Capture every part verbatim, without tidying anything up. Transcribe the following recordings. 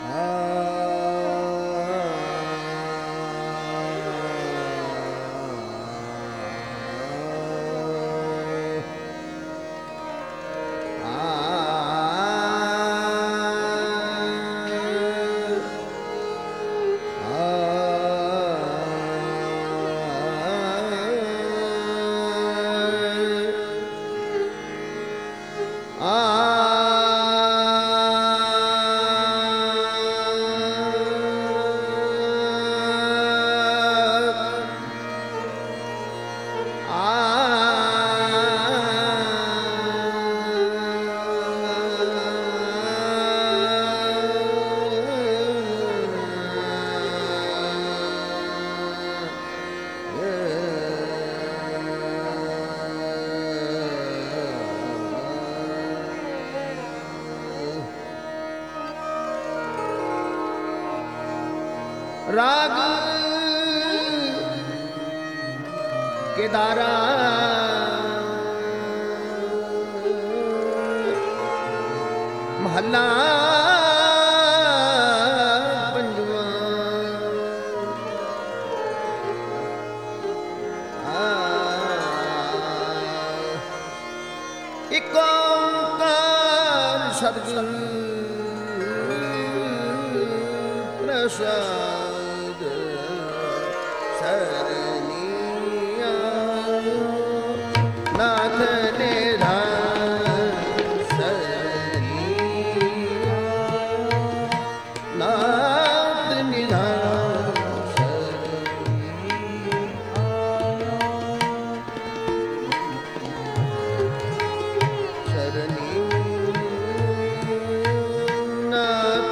राग केदारा महला पंजवा एक ओंकार सद्गुरु प्रसाद सरनिया नाथ निधान सरनिया नाथ निधान सरनिया नाथ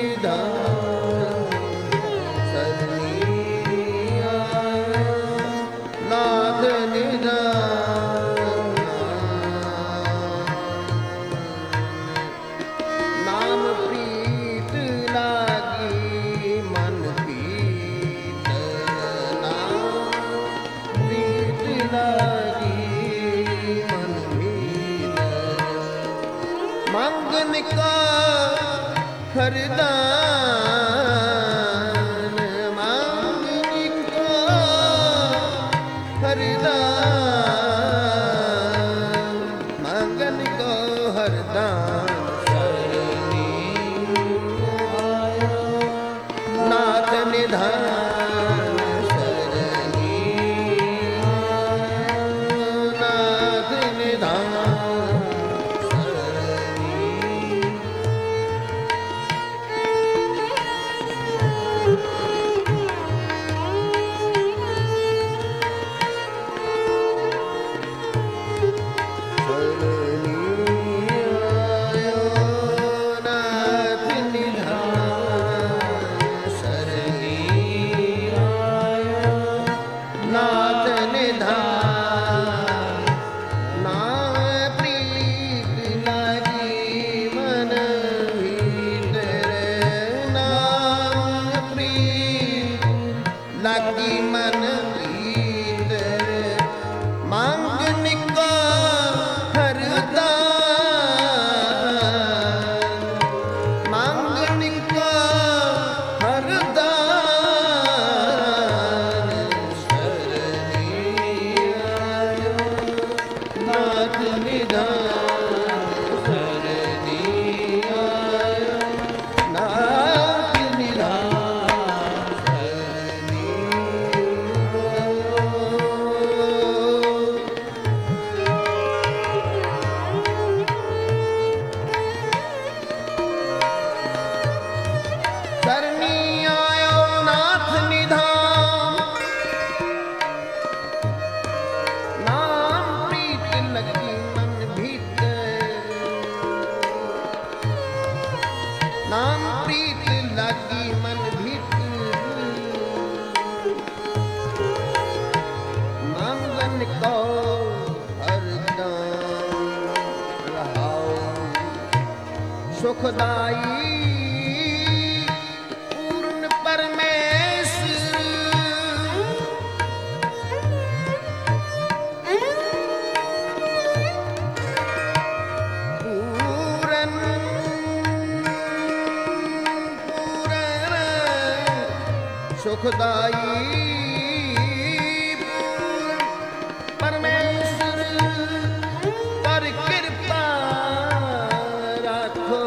मंगन का हरदान मंगन का हरदान मंगन को हरदान नाथ निधान नाथ निधान लागी मन भीतर मांगन को हरदान मांगन को हरदान सरनिया नाथ निधान सरनिया नाथ निधान नाम प्रीत लागी मन भीतर मंगन को हरदम रहाओ सुखदाई पूर्ण परमेश्वर पूरन सुखदाई परमेश्वर पर कृपा राखो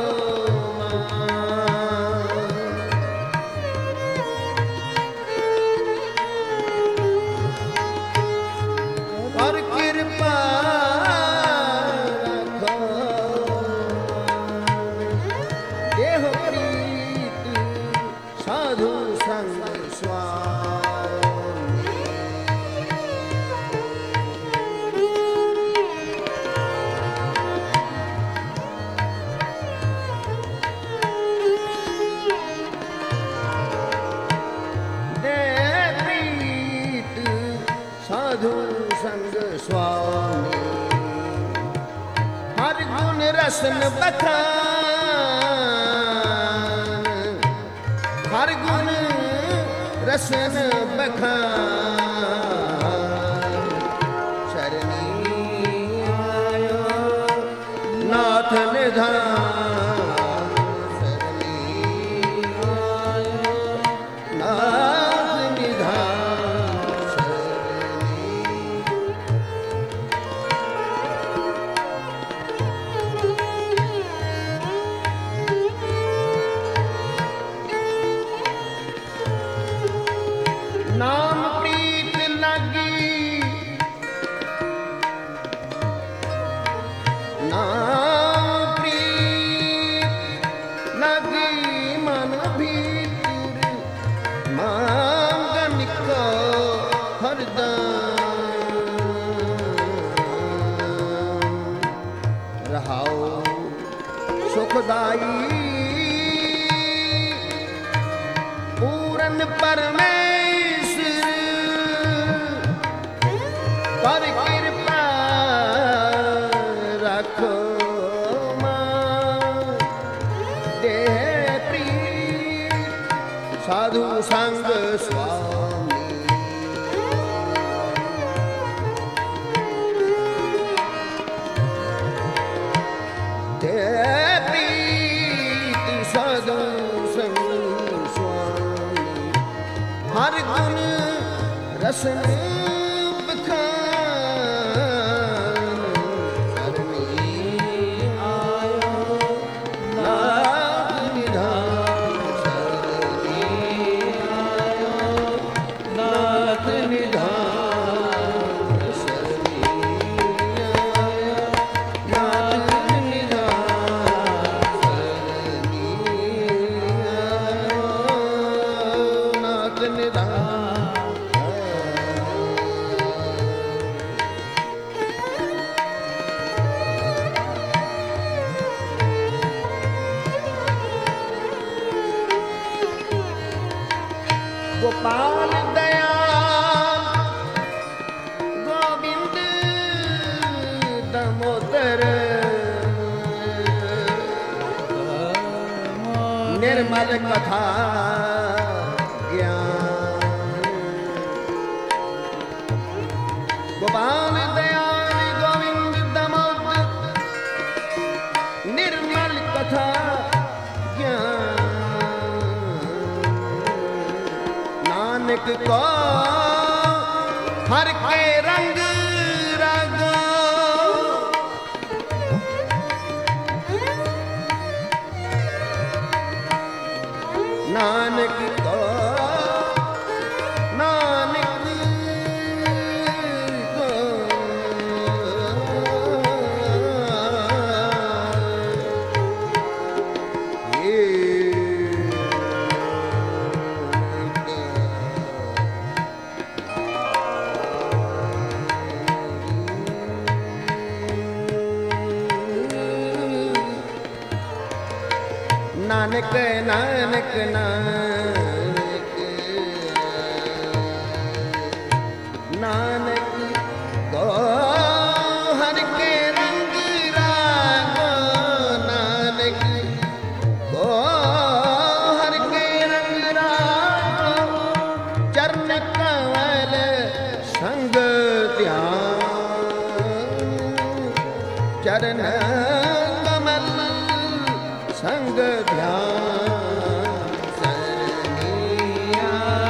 पर कृपा राखो देह प्रीत साधु संग स्वामी देह प्रीत साधु संग स्वामी हर गुण रसन बखान हर गुण रसन बखान शरणी आयो नाथ निधान शरणी आयो नाथ निधान शरणी नाम प्रीत लगी नाम प्रीत लगी मन भीतर मांगन को हरदम रहाओ सुखदाई पूरन परमेश्वर पर कृपा रखो मां देह प्रीत साधु संग स्वामी देह प्रीत साधु संग स्वामी हर गुण रसन बखान शरणी आयो नाथ निधान शरणी आयो नाथ निधान शरणी आयो नाथ निधान शरणी आयो नाथ निधान गोपाल दयाल गोविंद दामोदर निर्मल कथा ज्ञान गोपाल दयाल गोविंद दामोदर निर्मल कथा ज्ञान नानक को हर के रंग रागो नानक को नानक को नानक नानक नानक नानक को हर के रंग रागो नानक को हर के रंग रागो चरण कमल संग ध्यान चरण कमल संग ध्यान शरणिया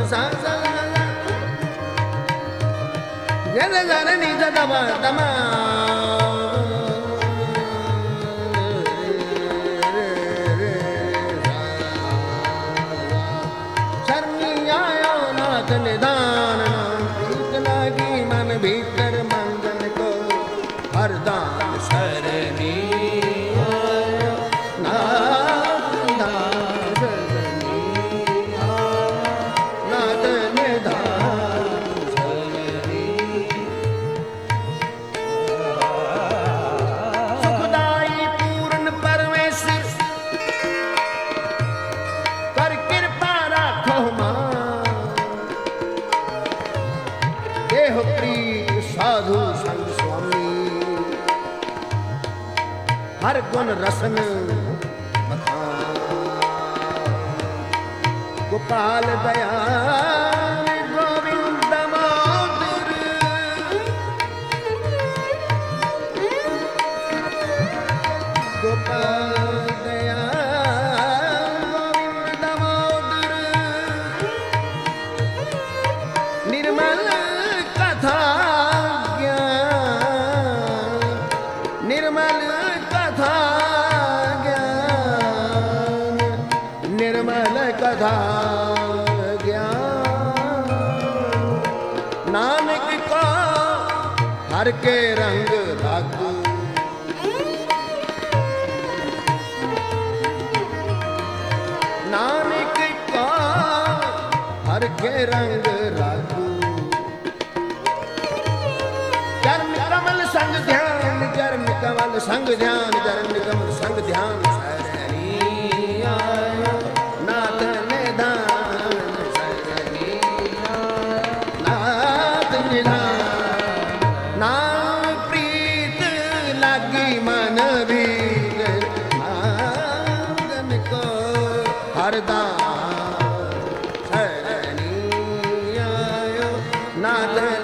सा सा गरे गरे नी दा दमा दमा शर्मी आयो नाथ निदान प्रीत लागी मन भीतर मंगन को हरदान शरणी आयो नाथ निदान शरणी नाथ निदान शरणी सुखदाई पूर्ण परमेश्वर कर कृपा राखो मान देह प्रीत साधु संग स्वामी हर गुण रसन बखान गोपाल दयाल गोविंद दामोदर गोपाल दयाल गोविंद दामोदर निर्मल कथा ज्ञान निर्मल कथा ज्ञान निर्मल कथा ज्ञान नानक को हर के रंग लागू नानक को हर के रंग लागू चरण कमल संग ध्यान चरण कमल संग ध्यान चरण कमल संग ध्यान शरणी आयो नाथ निधान शरणी नाथ निधान नाम प्रीत लागी मन भीर नागन को हरदान शरणी आयो नाथ